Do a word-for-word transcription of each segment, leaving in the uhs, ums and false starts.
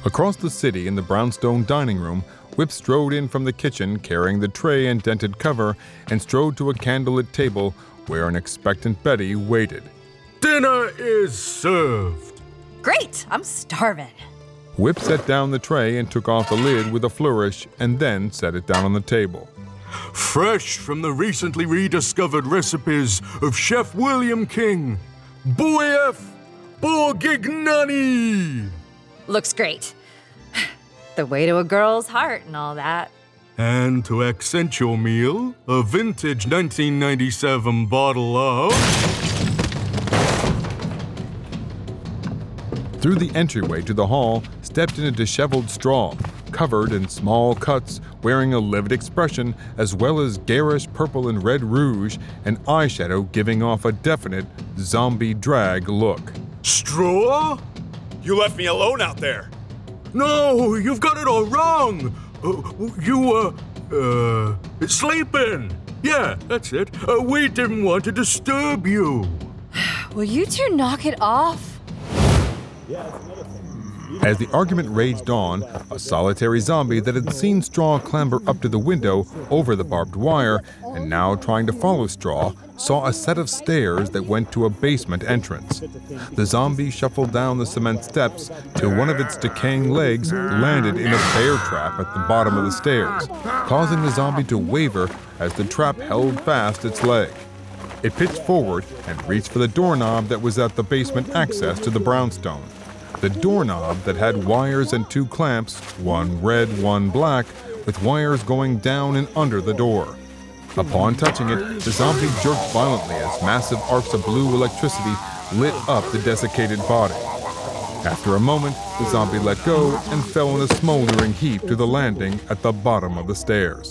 Across the city in the brownstone dining room, Whip strode in from the kitchen carrying the tray and dented cover and strode to a candlelit table where an expectant Betty waited. Dinner is served. Great, I'm starving. Whip set down the tray and took off the lid with a flourish and then set it down on the table. Fresh from the recently rediscovered recipes of Chef William King, Bouef Borgignani. Looks great. The way to a girl's heart and all that. And to accent your meal, a vintage nineteen ninety-seven bottle of... Through the entryway to the hall stepped in a disheveled Straw, covered in small cuts, wearing a livid expression as well as garish purple and red rouge and eyeshadow giving off a definite zombie drag look. Straw? You left me alone out there. No, you've got it all wrong. Uh, you were, uh, sleeping. Yeah, that's it. Uh, we didn't want to disturb you. Will you two knock it off? As the argument raged on, a solitary zombie that had seen Straw clamber up to the window over the barbed wire and now trying to follow Straw saw a set of stairs that went to a basement entrance. The zombie shuffled down the cement steps till one of its decaying legs landed in a bear trap at the bottom of the stairs, causing the zombie to waver as the trap held fast its leg. It pitched forward and reached for the doorknob that was at the basement access to the brownstone. The doorknob that had wires and two clamps, one red, one black, with wires going down and under the door. Upon touching it, the zombie jerked violently as massive arcs of blue electricity lit up the desiccated body. After a moment, the zombie let go and fell in a smoldering heap to the landing at the bottom of the stairs.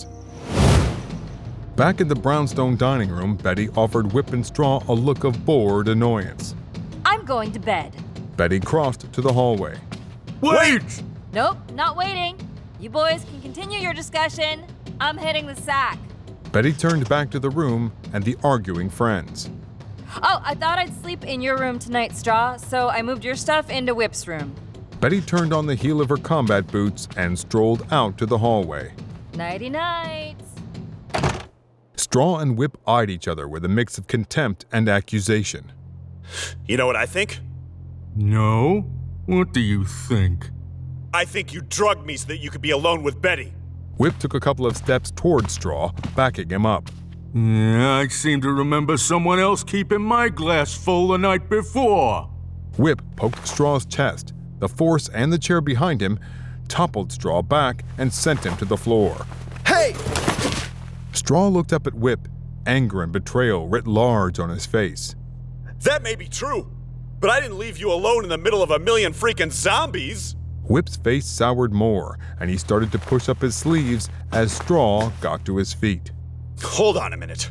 Back in the brownstone dining room, Betty offered Whip and Straw a look of bored annoyance. I'm going to bed. Betty crossed to the hallway. Wait! Nope, not waiting. You boys can continue your discussion. I'm hitting the sack. Betty turned back to the room and the arguing friends. Oh, I thought I'd sleep in your room tonight, Straw, so I moved your stuff into Whip's room. Betty turned on the heel of her combat boots and strolled out to the hallway. Nighty-night. Straw and Whip eyed each other with a mix of contempt and accusation. You know what I think? No? What do you think? I think you drugged me so that you could be alone with Betty. Whip took a couple of steps toward Straw, backing him up. Yeah, I seem to remember someone else keeping my glass full the night before. Whip poked Straw's chest. The force and the chair behind him toppled Straw back and sent him to the floor. Hey! Straw looked up at Whip, anger and betrayal writ large on his face. That may be true, but I didn't leave you alone in the middle of a million freaking zombies. Whip's face soured more, and he started to push up his sleeves as Straw got to his feet. Hold on a minute.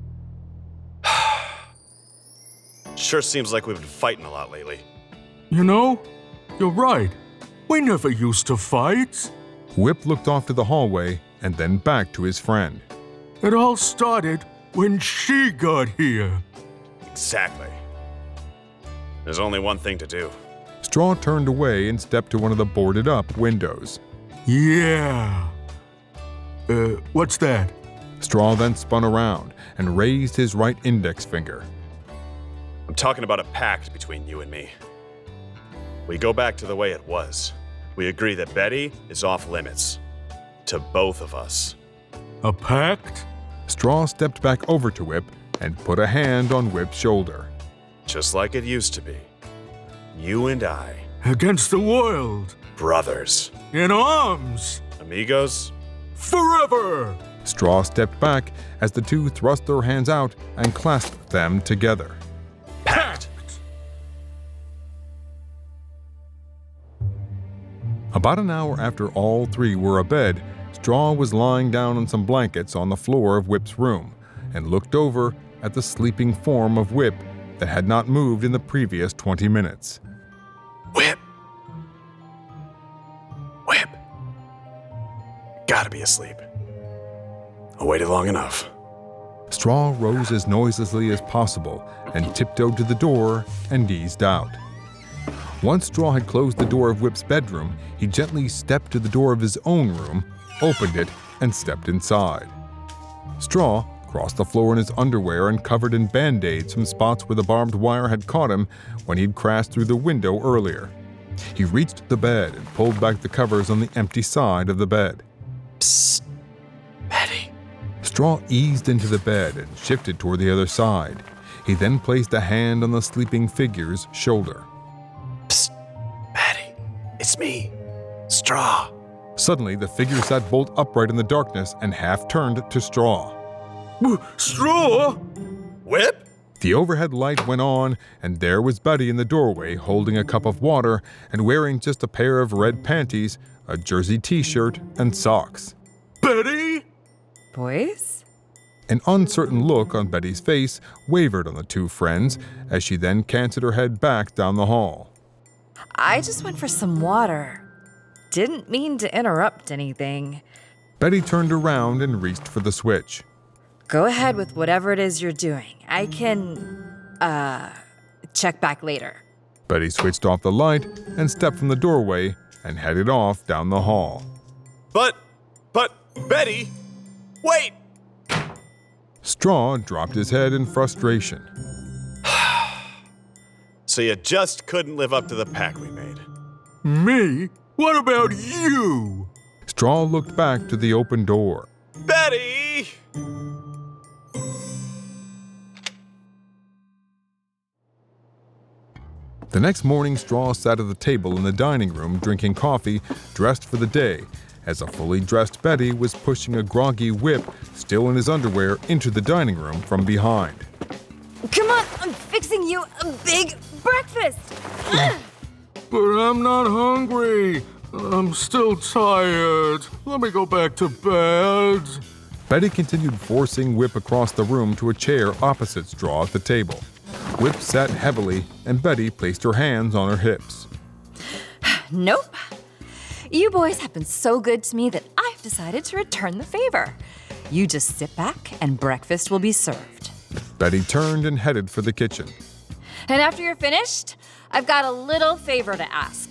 Sure seems like we've been fighting a lot lately. You know, you're right. We never used to fight. Whip looked off to the hallway and then back to his friend. It all started when she got here. Exactly. There's only one thing to do. Straw turned away and stepped to one of the boarded-up windows. Yeah. Uh, what's that? Straw then spun around and raised his right index finger. I'm talking about a pact between you and me. We go back to the way it was. We agree that Betty is off limits. To both of us. A pact? Straw stepped back over to Whip and put a hand on Whip's shoulder. Just like it used to be. You and I. Against the world. Brothers. In arms. Amigos. Forever. Straw stepped back as the two thrust their hands out and clasped them together. Pact. About an hour after all three were abed, Straw was lying down on some blankets on the floor of Whip's room and looked over at the sleeping form of Whip that had not moved in the previous twenty minutes. Whip. Whip. Gotta be asleep. I waited long enough. Straw rose as noiselessly as possible and tiptoed to the door and eased out. Once Straw had closed the door of Whip's bedroom, he gently stepped to the door of his own room, opened it, and stepped inside. Straw crossed the floor in his underwear and covered in band-aids from spots where the barbed wire had caught him when he'd crashed through the window earlier. He reached the bed and pulled back the covers on the empty side of the bed. Psst. Betty. Straw eased into the bed and shifted toward the other side. He then placed a hand on the sleeping figure's shoulder. Psst. Betty. It's me. Straw. Suddenly, the figure sat bolt upright in the darkness and half turned to Straw. Straw? Whip? The overhead light went on, and there was Betty in the doorway holding a cup of water and wearing just a pair of red panties, a jersey t-shirt, and socks. Betty? Boys? An uncertain look on Betty's face wavered on the two friends as she then canted her head back down the hall. I just went for some water. Didn't mean to interrupt anything. Betty turned around and reached for the switch. Go ahead with whatever it is you're doing. I can, uh, check back later. Betty switched off the light and stepped from the doorway and headed off down the hall. But, but, Betty, wait! Straw dropped his head in frustration. So you just couldn't live up to the pact we made. Me? What about you? Straw looked back to the open door. Betty! The next morning, Straw sat at the table in the dining room drinking coffee, dressed for the day, as a fully dressed Betty was pushing a groggy Whip, still in his underwear, into the dining room from behind. Come on, I'm fixing you a big breakfast. But I'm not hungry. I'm still tired. Let me go back to bed. Betty continued forcing Whip across the room to a chair opposite Straw at the table. Whip sat heavily, and Betty placed her hands on her hips. Nope. You boys have been so good to me that I've decided to return the favor. You just sit back and breakfast will be served. Betty turned and headed for the kitchen. And after you're finished, I've got a little favor to ask.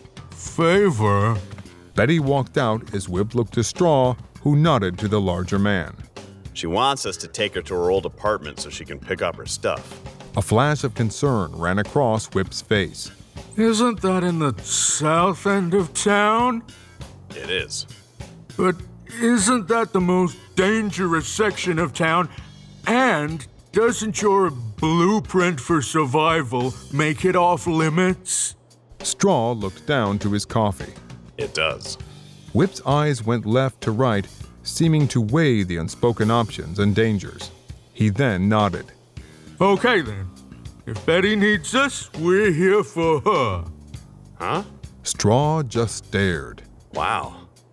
Favor? Betty walked out as Whip looked to Straw, who nodded to the larger man. She wants us to take her to her old apartment so she can pick up her stuff. A flash of concern ran across Whip's face. Isn't that in the south end of town? It is. But isn't that the most dangerous section of town? And doesn't your blueprint for survival make it off limits? Straw looked down to his coffee. It does. Whip's eyes went left to right, seeming to weigh the unspoken options and dangers. He then nodded. Okay then. If Betty needs us, we're here for her. Huh? Straw just stared. Wow.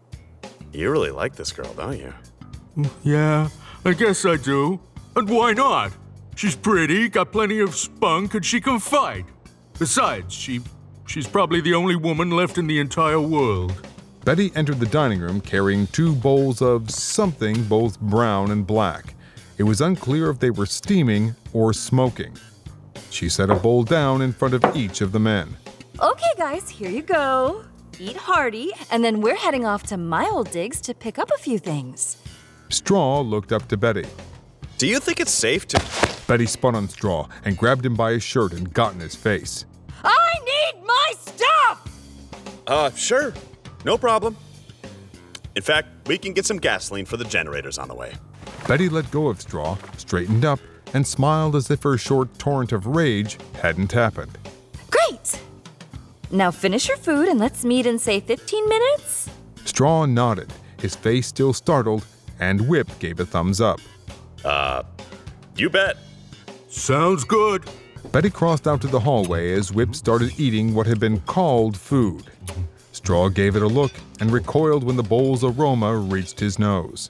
You really like this girl, don't you? Yeah, I guess I do. And why not? She's pretty, got plenty of spunk, and she can fight. Besides, she she's probably the only woman left in the entire world. Betty entered the dining room carrying two bowls of something both brown and black. It was unclear if they were steaming or smoking. She set a bowl down in front of each of the men. Okay, guys, here you go. Eat hearty, and then we're heading off to my old digs to pick up a few things. Straw looked up to Betty. Do you think it's safe to... Betty spun on Straw and grabbed him by his shirt and got in his face. I need my stuff! Uh, sure. No problem. In fact, we can get some gasoline for the generators on the way. Betty let go of Straw, straightened up, and smiled as if her short torrent of rage hadn't happened. Great! Now finish your food and let's meet in, say, fifteen minutes? Straw nodded, his face still startled, and Whip gave a thumbs up. Uh, you bet. Sounds good. Betty crossed out to the hallway as Whip started eating what had been called food. Straw gave it a look and recoiled when the bowl's aroma reached his nose.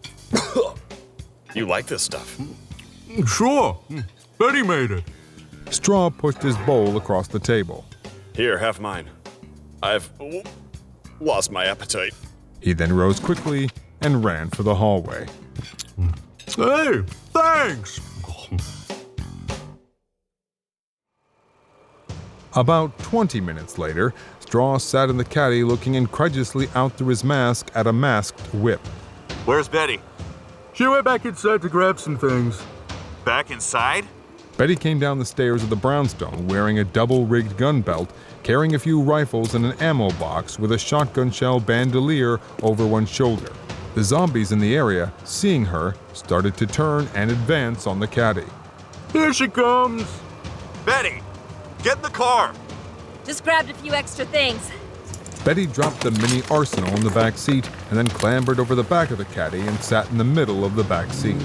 You like this stuff? Sure. Betty made it. Straw pushed his bowl across the table. Here, have mine. I've lost my appetite. He then rose quickly and ran for the hallway. Hey, thanks. About twenty minutes later, Straw sat in the caddy looking incredulously out through his mask at a masked Whip. Where's Betty? She went back inside to grab some things. Back inside? Betty came down the stairs of the brownstone wearing a double-rigged gun belt, carrying a few rifles and an ammo box with a shotgun shell bandolier over one shoulder. The zombies in the area, seeing her, started to turn and advance on the caddy. Here she comes! Betty! Get in the car! Just grabbed a few extra things. Betty dropped the mini arsenal in the back seat and then clambered over the back of the caddy and sat in the middle of the back seat.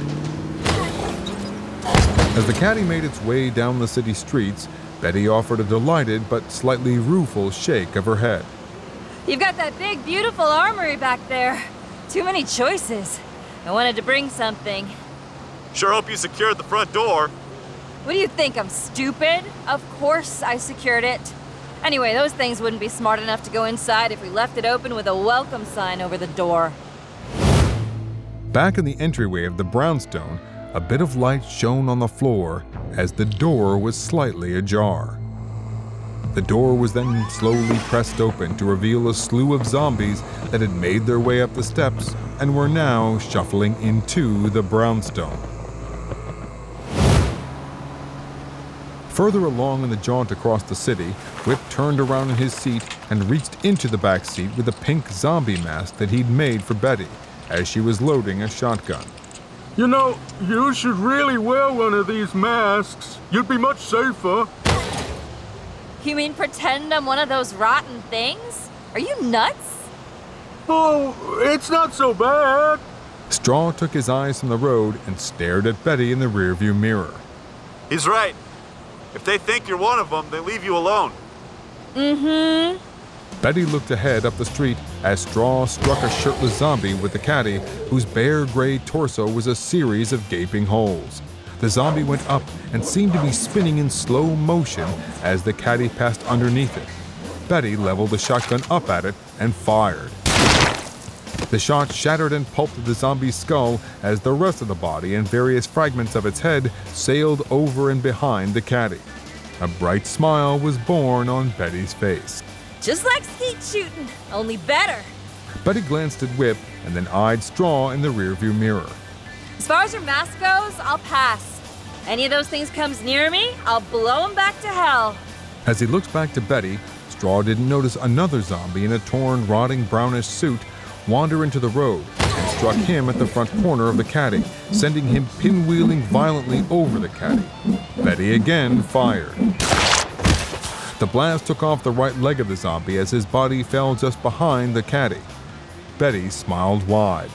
As the caddy made its way down the city streets, Betty offered a delighted but slightly rueful shake of her head. You've got that big, beautiful armory back there. Too many choices. I wanted to bring something. Sure hope you secured the front door. What do you think, I'm stupid? Of course I secured it. Anyway, those things wouldn't be smart enough to go inside if we left it open with a welcome sign over the door. Back in the entryway of the brownstone, a bit of light shone on the floor as the door was slightly ajar. The door was then slowly pressed open to reveal a slew of zombies that had made their way up the steps and were now shuffling into the brownstone. Further along in the jaunt across the city, Whip turned around in his seat and reached into the back seat with a pink zombie mask that he'd made for Betty as she was loading a shotgun. You know, you should really wear one of these masks. You'd be much safer. You mean pretend I'm one of those rotten things? Are you nuts? Oh, it's not so bad. Straw took his eyes from the road and stared at Betty in the rearview mirror. He's right. If they think you're one of them, they leave you alone. Mm-hmm. Betty looked ahead up the street as Straw struck a shirtless zombie with the caddy, whose bare gray torso was a series of gaping holes. The zombie went up and seemed to be spinning in slow motion as the caddy passed underneath it. Betty leveled the shotgun up at it and fired. The shot shattered and pulped the zombie's skull as the rest of the body and various fragments of its head sailed over and behind the caddy. A bright smile was born on Betty's face. Just like skeet shooting, only better. Betty glanced at Whip and then eyed Straw in the rearview mirror. As far as your mask goes, I'll pass. Any of those things comes near me, I'll blow them back to hell. As he looked back to Betty, Straw didn't notice another zombie in a torn, rotting brownish suit wander into the road and struck him at the front corner of the caddy, sending him pinwheeling violently over the caddy. Betty again fired. The blast took off the right leg of the zombie as his body fell just behind the caddy. Betty smiled wide.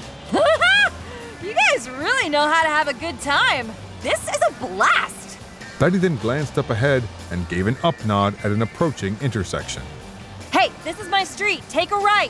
You guys really know how to have a good time. This is a blast. Betty then glanced up ahead and gave an up nod at an approaching intersection. Hey, this is my street. Take a right.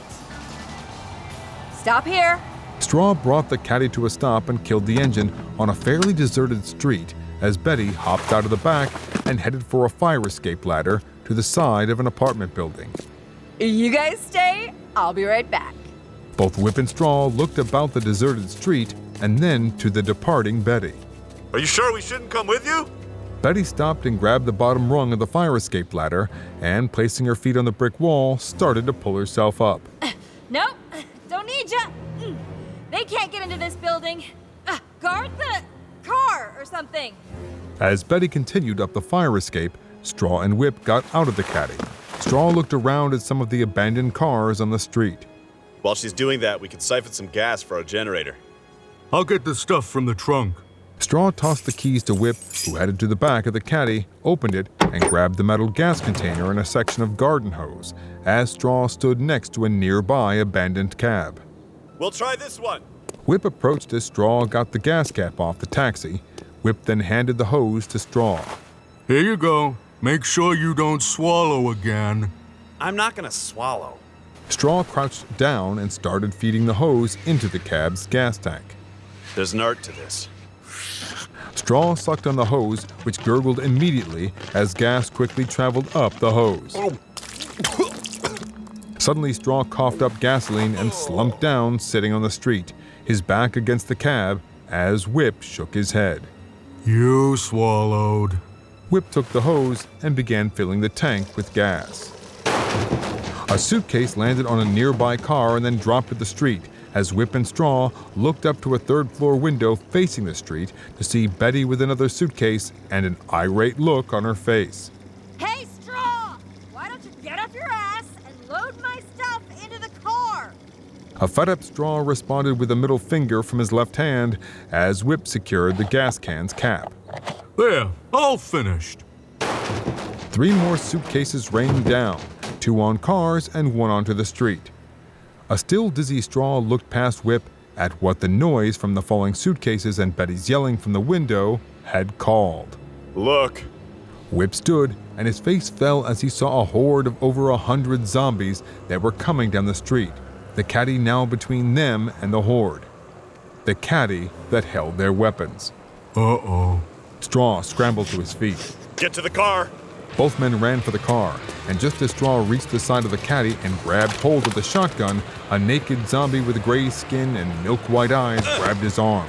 Stop here. Straw brought the caddy to a stop and killed the engine on a fairly deserted street as Betty hopped out of the back and headed for a fire escape ladder to the side of an apartment building. You guys stay. I'll be right back. Both Whip and Straw looked about the deserted street and then to the departing Betty. Are you sure we shouldn't come with you? Betty stopped and grabbed the bottom rung of the fire escape ladder and, placing her feet on the brick wall, started to pull herself up. Nope, don't need ya. Mm. They can't get into this building. Uh, guard the car or something. As Betty continued up the fire escape, Straw and Whip got out of the caddy. Straw looked around at some of the abandoned cars on the street. While she's doing that, we can siphon some gas for our generator. I'll get the stuff from the trunk. Straw tossed the keys to Whip, who headed to the back of the caddy, opened it, and grabbed the metal gas container and a section of garden hose, as Straw stood next to a nearby abandoned cab. We'll try this one. Whip approached as Straw got the gas cap off the taxi. Whip then handed the hose to Straw. Here you go. Make sure you don't swallow again. I'm not gonna swallow. Straw crouched down and started feeding the hose into the cab's gas tank. There's an art to this. Straw sucked on the hose, which gurgled immediately as gas quickly traveled up the hose. Suddenly, Straw coughed up gasoline and slumped down, sitting on the street, his back against the cab, as Whip shook his head. You swallowed. Whip took the hose and began filling the tank with gas. A suitcase landed on a nearby car and then dropped to the street as Whip and Straw looked up to a third-floor window facing the street to see Betty with another suitcase and an irate look on her face. Hey, Straw! Why don't you get up your ass and load my stuff into the car? A fed-up Straw responded with a middle finger from his left hand as Whip secured the gas can's cap. There, all finished. Three more suitcases rained down, two on cars and one onto the street. A still dizzy Straw looked past Whip at what the noise from the falling suitcases and Betty's yelling from the window had called. Look! Whip stood, and his face fell as he saw a horde of over a hundred zombies that were coming down the street, the caddy now between them and the horde. The caddy that held their weapons. Uh-oh. Straw scrambled to his feet. Get to the car! Both men ran for the car, and just as Straw reached the side of the caddy and grabbed hold of the shotgun, a naked zombie with gray skin and milk-white eyes grabbed his arm.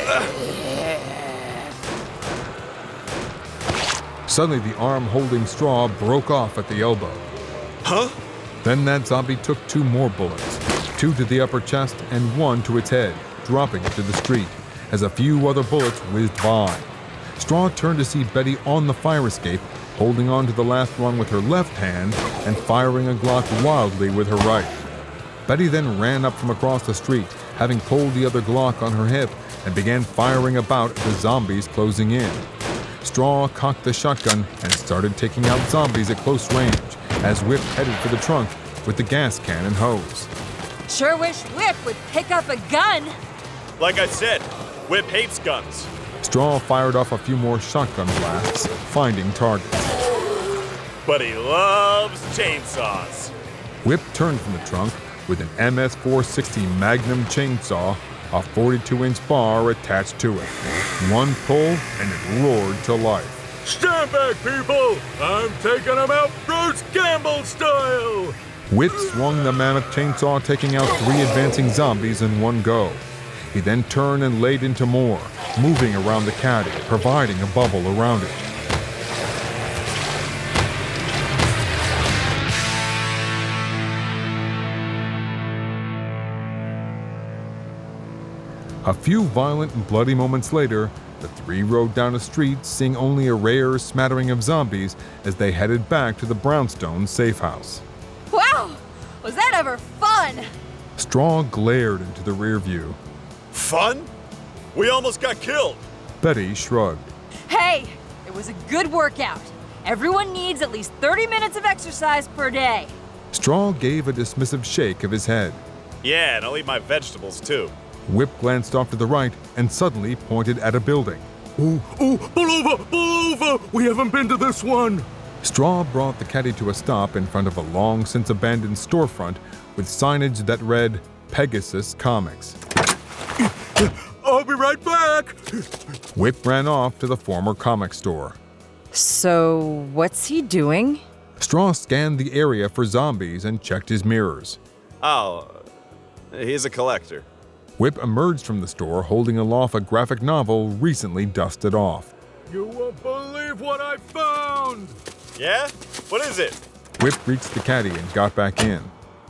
Suddenly, the arm holding Straw broke off at the elbow. Huh? Then that zombie took two more bullets, two to the upper chest and one to its head, dropping it to the street, as a few other bullets whizzed by. Straw turned to see Betty on the fire escape, holding on to the last rung with her left hand and firing a Glock wildly with her right. Betty then ran up from across the street, having pulled the other Glock on her hip, and began firing about at the zombies closing in. Straw cocked the shotgun and started taking out zombies at close range as Whip headed for the trunk with the gas can and hose. Sure wish Whip would pick up a gun. Like I said, Whip hates guns. Straw fired off a few more shotgun blasts, finding targets. But he loves chainsaws. Whip turned from the trunk with an M S four sixty Magnum chainsaw, a forty-two inch bar attached to it. One pull and it roared to life. Stand back, people! I'm taking them out Bruce Campbell style! Whip swung the mammoth chainsaw, taking out three advancing zombies in one go. He then turned and laid into more, moving around the caddy, providing a bubble around it. A few violent and bloody moments later, the three rode down a street, seeing only a rare smattering of zombies as they headed back to the Brownstone safe house. Wow! Was that ever fun? Straw glared into the rear view. Fun? We almost got killed. Betty shrugged. Hey, it was a good workout. Everyone needs at least thirty minutes of exercise per day. Straw gave a dismissive shake of his head. Yeah, and I'll eat my vegetables too. Whip glanced off to the right and suddenly pointed at a building. Ooh, ooh, pull over, pull over! We haven't been to this one! Straw brought the caddy to a stop in front of a long-since abandoned storefront with signage that read Pegasus Comics. I'll be right back! Whip ran off to the former comic store. So, what's he doing? Straw scanned the area for zombies and checked his mirrors. Oh, he's a collector. Whip emerged from the store holding aloft a graphic novel recently dusted off. You won't believe what I found! Yeah? What is it? Whip reached the caddy and got back in.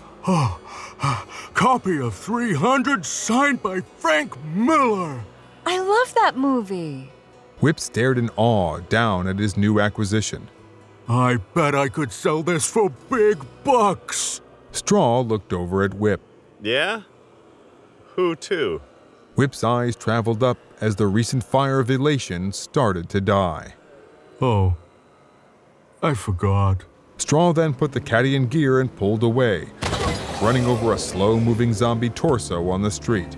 Copy of three hundred signed by Frank Miller! I love that movie. Whip stared in awe down at his new acquisition. I bet I could sell this for big bucks! Straw looked over at Whip. Yeah? Who to? Whip's eyes traveled up as the recent fire of elation started to die. Oh, I forgot. Straw then put the caddy in gear and pulled away, running over a slow-moving zombie torso on the street.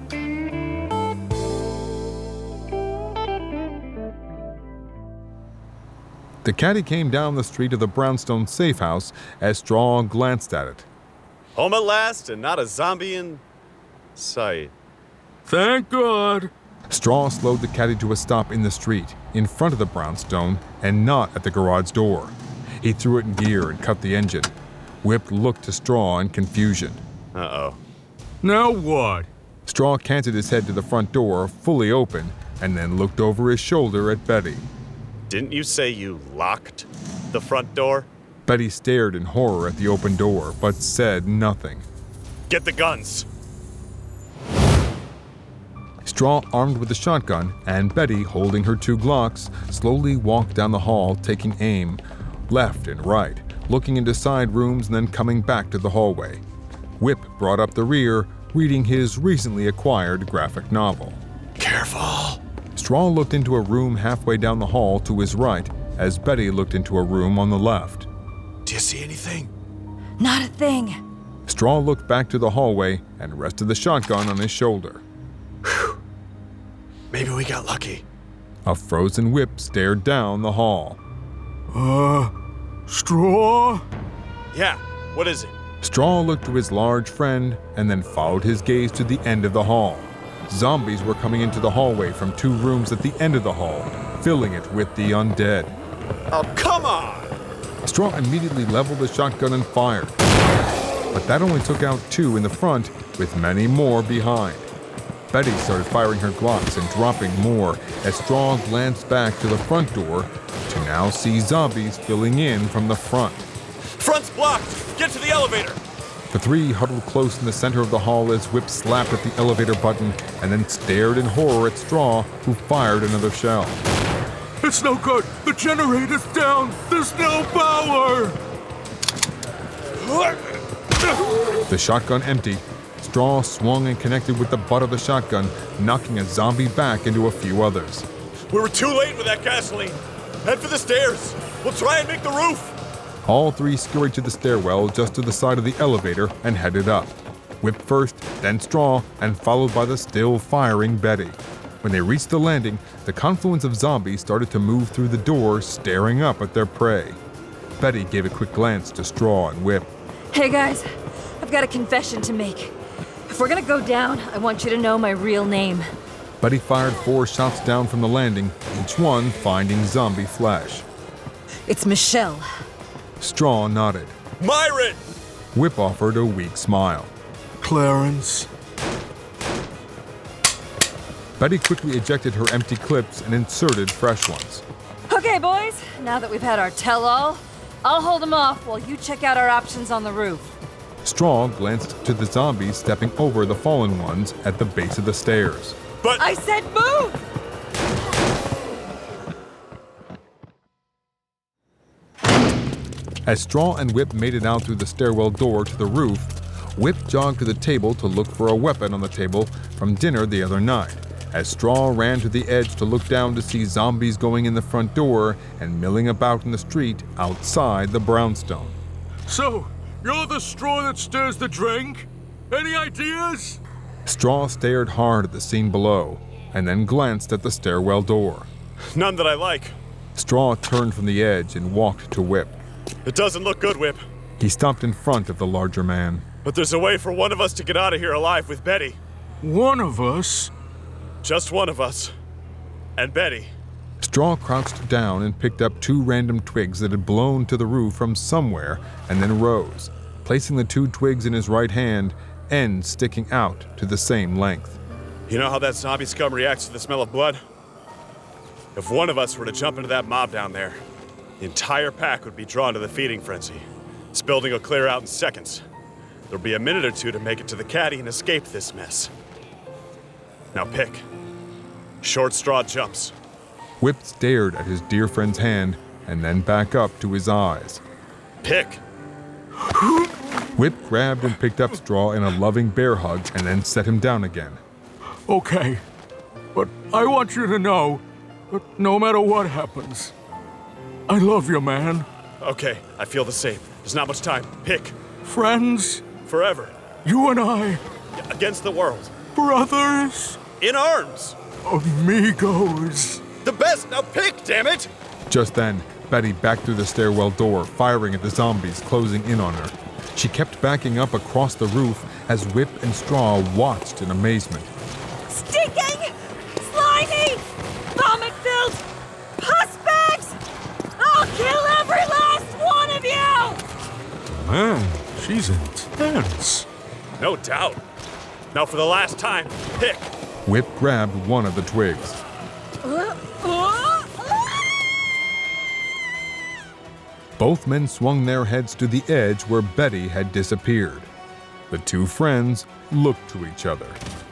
The caddy came down the street of the Brownstone safe house as Straw glanced at it. Home at last and not a zombie in sight. Thank God! Straw slowed the caddy to a stop in the street, in front of the Brownstone, and not at the garage door. He threw it in gear and cut the engine. Whip looked to Straw in confusion. Uh-oh. Now what? Straw canted his head to the front door, fully open, and then looked over his shoulder at Betty. Didn't you say you locked the front door? Betty stared in horror at the open door, but said nothing. Get the guns! Straw, armed with a shotgun, and Betty, holding her two Glocks, slowly walked down the hall, taking aim, left and right, looking into side rooms and then coming back to the hallway. Whip brought up the rear, reading his recently acquired graphic novel. Careful! Straw looked into a room halfway down the hall to his right, as Betty looked into a room on the left. Do you see anything? Not a thing. Straw looked back to the hallway and rested the shotgun on his shoulder. Whew. Maybe we got lucky. A frozen Whip stared down the hall. Uh, Straw? Yeah, what is it? Straw looked to his large friend and then followed his gaze to the end of the hall. Zombies were coming into the hallway from two rooms at the end of the hall, filling it with the undead. Oh, come on! Straw immediately leveled the shotgun and fired. But that only took out two in the front, with many more behind. Betty started firing her Glocks and dropping more as Straw glanced back to the front door to now see zombies filling in from the front. Front's blocked! Get to the elevator! The three huddled close in the center of the hall as Whip slapped at the elevator button and then stared in horror at Straw, who fired another shell. It's no good! The generator's down! There's no power! The shotgun emptied. Straw swung and connected with the butt of the shotgun, knocking a zombie back into a few others. We were too late with that gasoline! Head for the stairs! We'll try and make the roof! All three scurried to the stairwell just to the side of the elevator and headed up. Whip first, then Straw, and followed by the still firing Betty. When they reached the landing, the confluence of zombies started to move through the door, staring up at their prey. Betty gave a quick glance to Straw and Whip. Hey guys, I've got a confession to make. If we're gonna go down, I want you to know my real name. Betty fired four shots down from the landing, each one finding zombie flesh. It's Michelle. Straw nodded. Myron! Whip offered a weak smile. Clarence. Betty quickly ejected her empty clips and inserted fresh ones. Okay, boys, now that we've had our tell-all, I'll hold them off while you check out our options on the roof. Straw glanced to the zombies stepping over the fallen ones at the base of the stairs. But I said move! As Straw and Whip made it out through the stairwell door to the roof, Whip jogged to the table to look for a weapon on the table from dinner the other night, as Straw ran to the edge to look down to see zombies going in the front door and milling about in the street outside the brownstone. So, you're the straw that stirs the drink? Any ideas? Straw stared hard at the scene below and then glanced at the stairwell door. none that I like. Straw turned from the edge and walked to Whip. It doesn't look good, Whip. He stopped in front of the larger man. But there's a way for one of us to get out of here alive with Betty. One of us? Just one of us. And Betty. Straw crouched down and picked up two random twigs that had blown to the roof from somewhere and then rose, placing the two twigs in his right hand, ends sticking out to the same length. You know how that zombie scum reacts to the smell of blood? If one of us were to jump into that mob down there, the entire pack would be drawn to the feeding frenzy. This building will clear out in seconds. There'll be a minute or two to make it to the caddy and escape this mess. Now pick. Short straw jumps. Whip stared at his dear friend's hand and then back up to his eyes. Pick. Whip grabbed and picked up Straw in a loving bear hug and then set him down again. Okay. But I want you to know that no matter what happens, I love you, man. Okay, I feel the same. There's not much time. Pick. Friends, Forever. you and I, Against the world. brothers, In arms. amigos. The best. Now pick, damn it! Just then, Betty backed through the stairwell door, firing at the zombies closing in on her. She kept backing up across the roof as Whip and Straw watched in amazement. Stinking! Slimy! Vomit-filled! Pus bags! I'll kill every last one of you! Man, she's intense. No doubt. Now for the last time, pick. Whip grabbed one of the twigs. Both men swung their heads to the edge where Betty had disappeared. The two friends looked to each other.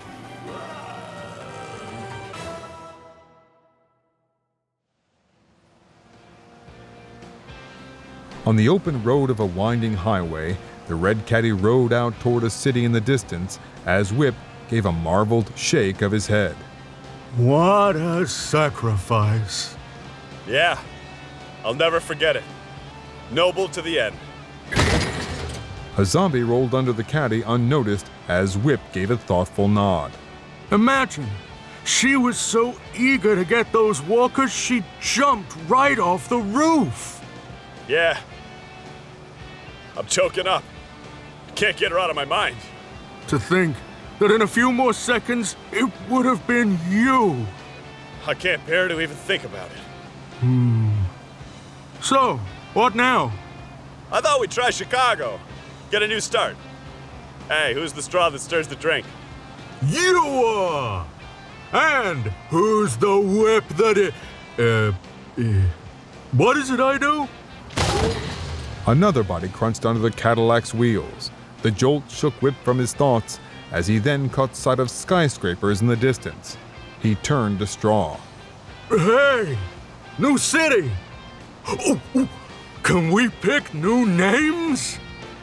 On the open road of a winding highway, the Red Caddy rode out toward a city in the distance as Whip gave a marveled shake of his head. What a sacrifice. Yeah, I'll never forget it. Noble to the end. A zombie rolled under the caddy unnoticed as Whip gave a thoughtful nod. Imagine, she was so eager to get those walkers, she jumped right off the roof. Yeah. I'm choking up. Can't get her out of my mind. To think that in a few more seconds, it would have been you. I can't bear to even think about it. Hmm. So, what now? I thought we'd try Chicago. Get a new start. Hey, who's the straw that stirs the drink? You are! And who's the whip that it... Uh, uh, what is it I do? Another body crunched under the Cadillac's wheels. The jolt shook Whip from his thoughts as he then caught sight of skyscrapers in the distance. He turned to Straw. Hey! New city! Oh, oh, can we pick new names?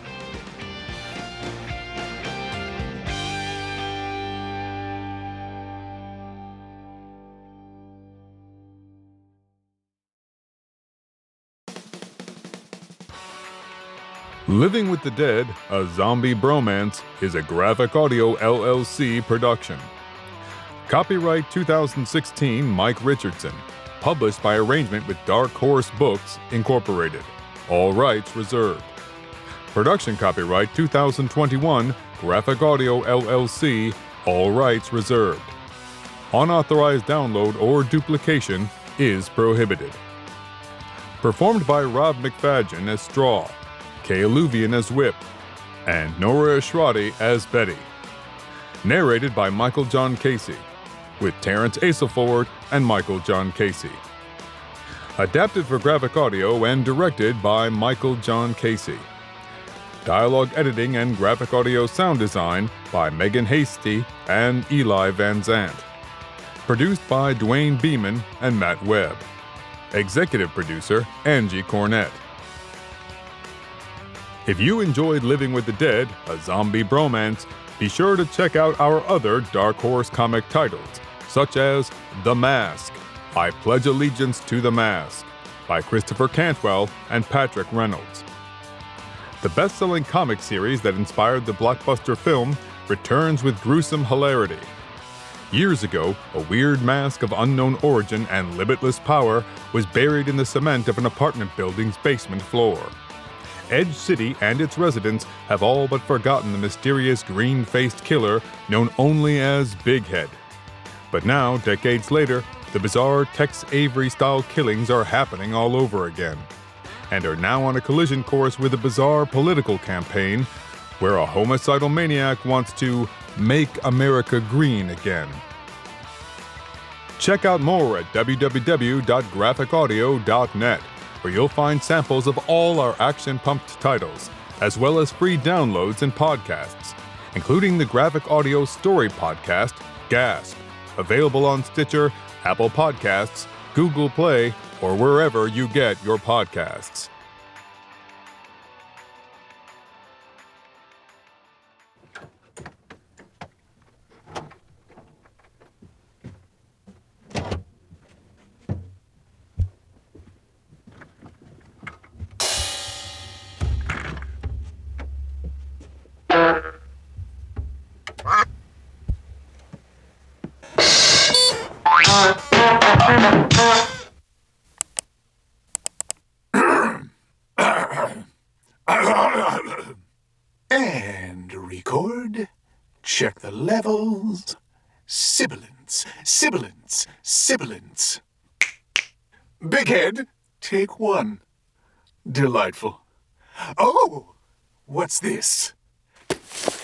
Living with the Dead, a Zombie Bromance is a Graphic Audio L L C production. Copyright two thousand sixteen Mike Richardson. Published by arrangement with Dark Horse Books, Incorporated. All rights reserved. Production copyright two thousand twenty-one Graphic Audio L L C. All rights reserved. Unauthorized download or duplication is prohibited. Performed by Rob McFadgen as Straw, Kay Aluvian as Whip, and Nora Ashrati as Betty. Narrated by Michael John Casey, with Terrence Aselford and Michael John Casey. Adapted for graphic audio and directed by Michael John Casey. Dialogue editing and graphic audio sound design by Megan Hasty and Eli Van Zandt. Produced by Dwayne Beeman and Matt Webb. Executive producer Angie Cornett. If you enjoyed Living with the Dead, a Zombie Bromance, be sure to check out our other Dark Horse comic titles, such as The Mask, I Pledge Allegiance to the Mask, by Christopher Cantwell and Patrick Reynolds. The best-selling comic series that inspired the blockbuster film returns with gruesome hilarity. Years ago, a weird mask of unknown origin and limitless power was buried in the cement of an apartment building's basement floor. Edge City and its residents have all but forgotten the mysterious green-faced killer known only as Big Head. But now, decades later, the bizarre Tex Avery-style killings are happening all over again, and are now on a collision course with a bizarre political campaign where a homicidal maniac wants to make America green again. Check out more at w w w dot graphic audio dot net, where you'll find samples of all our action-pumped titles, as well as free downloads and podcasts, including the graphic audio story podcast, Gasp, available on Stitcher, Apple Podcasts, Google Play, or wherever you get your podcasts. And record. Check the levels. Sibilance, sibilance, sibilance. Big Head, take one. Delightful. Oh, what's this?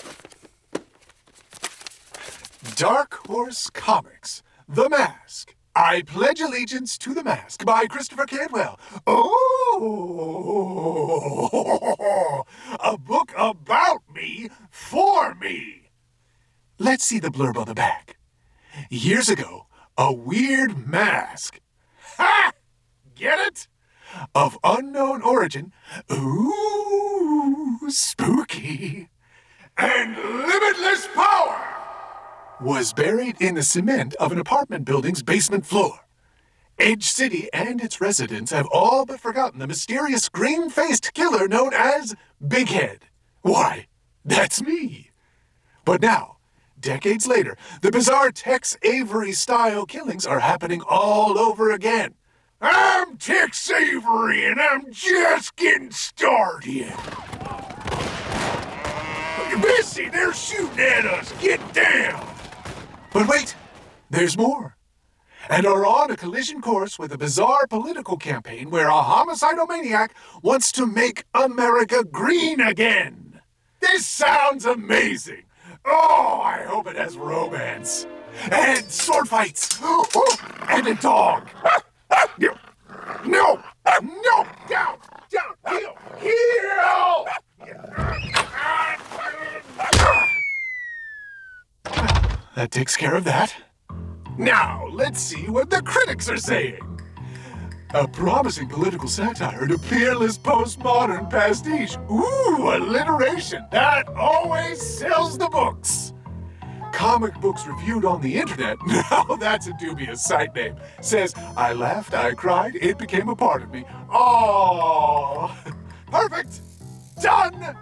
Dark Horse Comics, The Mask, I Pledge Allegiance to the Mask by Christopher Cantwell. Oh, a book about me, for me. Let's see the blurb on the back. Years ago, a weird mask. Ha! Get it? Of unknown origin. Ooh, spooky. And limitless power was buried in the cement of an apartment building's basement floor. Edge City and its residents have all but forgotten the mysterious green-faced killer known as Big Head. Why, that's me. But now, decades later, the bizarre Tex Avery-style killings are happening all over again. I'm Tex Avery, and I'm just getting started. Missy, they're shooting at us. Get down. But wait, there's more. And are on a collision course with a bizarre political campaign where a homicidal maniac wants to make America green again. This sounds amazing. Oh, I hope it has romance. And sword fights. Oh, and a dog. No, no, no, down, down, heel, heel. That takes care of that. Now, let's see what the critics are saying. A promising political satire and a peerless postmodern pastiche. Ooh, alliteration. That always sells the books. Comic books reviewed on the internet, now that's a dubious site name, says, I laughed, I cried, it became a part of me. Oh, perfect. Done.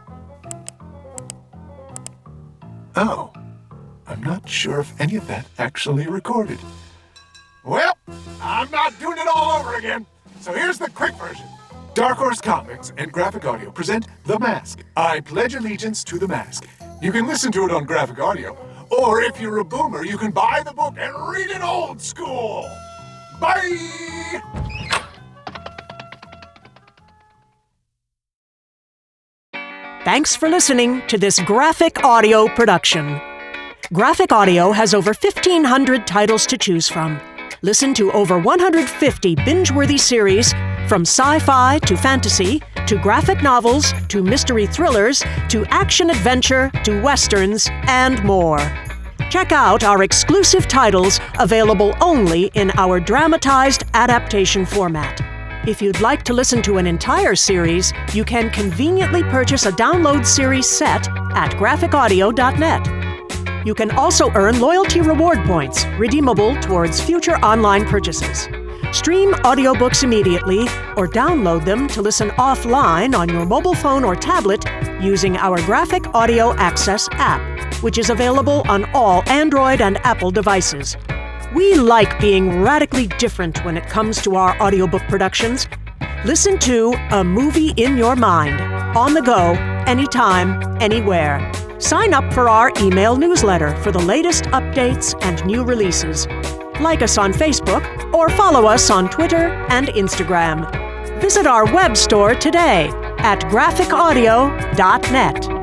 Oh. I'm not sure if any of that actually recorded. Well, I'm not doing it all over again. So here's the quick version. Dark Horse Comics and Graphic Audio present The Mask. I Pledge Allegiance to the Mask. You can listen to it on Graphic Audio, or if you're a boomer, you can buy the book and read it old school. Bye! Thanks for listening to this Graphic Audio production. Graphic Audio has over fifteen hundred titles to choose from. Listen to over one hundred fifty binge-worthy series, from sci-fi to fantasy, to graphic novels, to mystery thrillers, to action-adventure, to westerns, and more. Check out our exclusive titles, available only in our dramatized adaptation format. If you'd like to listen to an entire series, you can conveniently purchase a download series set at graphic audio dot net. You can also earn loyalty reward points, redeemable towards future online purchases. Stream audiobooks immediately or download them to listen offline on your mobile phone or tablet using our Graphic Audio Access app, which is available on all Android and Apple devices. We like being radically different when it comes to our audiobook productions. Listen to A Movie in Your Mind, on the go, anytime, anywhere. Sign up for our email newsletter for the latest updates and new releases. Like us on Facebook or follow us on Twitter and Instagram. Visit our web store today at graphic audio dot net.